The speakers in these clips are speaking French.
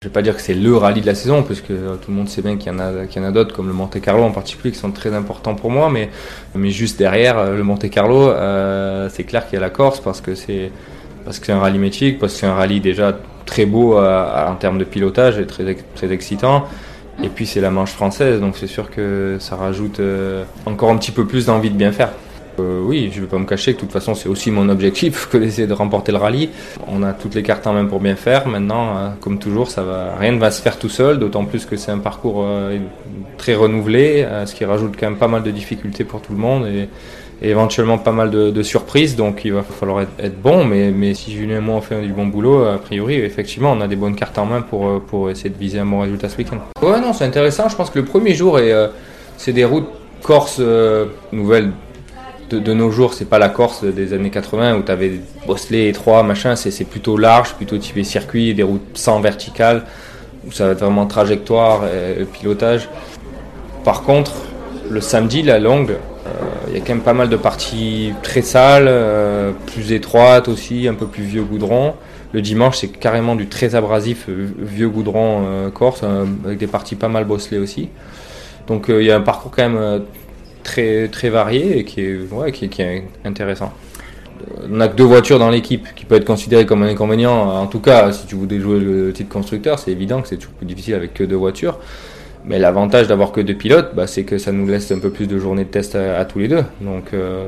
Je vais pas dire que c'est le rallye de la saison, parce que tout le monde sait bien qu'il y en a d'autres, comme le Monte Carlo en particulier, qui sont très importants pour moi, mais juste derrière le Monte Carlo, c'est clair qu'il y a la Corse, parce que c'est un rallye mythique, parce que c'est un rallye déjà très beau en termes de pilotage et très excitant. Et puis c'est la Manche française, donc c'est sûr que ça rajoute encore un petit peu plus d'envie de bien faire. Oui, je ne vais pas me cacher que de toute façon c'est aussi mon objectif que d'essayer de remporter le rallye. On a toutes les cartes en main pour bien faire. Maintenant, comme toujours, rien ne va se faire tout seul, d'autant plus que c'est un parcours très renouvelé, ce qui rajoute quand même pas mal de difficultés pour tout le monde et éventuellement pas mal de surprises. Donc il va falloir être bon, mais si Julien et moi on fait du bon boulot, a priori, effectivement, on a des bonnes cartes en main pour essayer de viser un bon résultat ce week-end. Ouais, non, c'est intéressant. Je pense que le premier jour, c'est des routes corse nouvelles. De nos jours, c'est pas la Corse des années 80 où tu avais des bosselets étroits, machin, c'est plutôt large, plutôt typé circuit, des routes sans verticale, où ça va être vraiment trajectoire et pilotage. Par contre, le samedi, la longue, il y a quand même pas mal de parties très sales, plus étroites aussi, un peu plus vieux goudron. Le dimanche, c'est carrément du très abrasif, vieux goudron corse, avec des parties pas mal bosselées aussi. Donc il y a un parcours quand même très varié et qui est intéressant. On n'a que 2 voitures dans l'équipe, qui peut être considéré comme un inconvénient. En tout cas, si tu voulais jouer le titre constructeur, c'est évident que c'est toujours plus difficile avec que 2 voitures. Mais l'avantage d'avoir que 2 pilotes, c'est que ça nous laisse un peu plus de journées de test à tous les deux. Donc,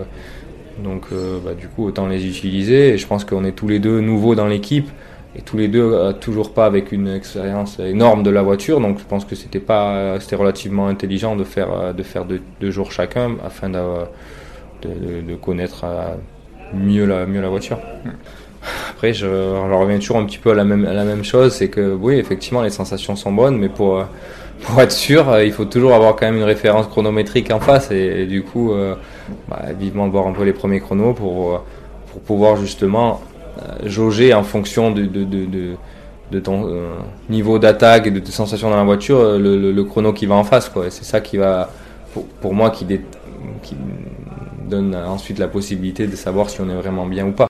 du coup, autant les utiliser. Et je pense qu'on est tous les deux nouveaux dans l'équipe. Et tous les deux, toujours pas avec une expérience énorme de la voiture, donc je pense que c'était relativement intelligent de faire 2 jours chacun afin de connaître mieux la voiture. Après, je reviens toujours un petit peu à la même chose, c'est que oui, effectivement, les sensations sont bonnes, mais pour être sûr, il faut toujours avoir quand même une référence chronométrique en face, et du coup, vivement de voir un peu les premiers chronos pour pouvoir justement jauger en fonction de ton niveau d'attaque et de tes sensations dans la voiture, le chrono qui va en face, quoi. Et c'est ça qui va, pour moi, qui donne ensuite la possibilité de savoir si on est vraiment bien ou pas.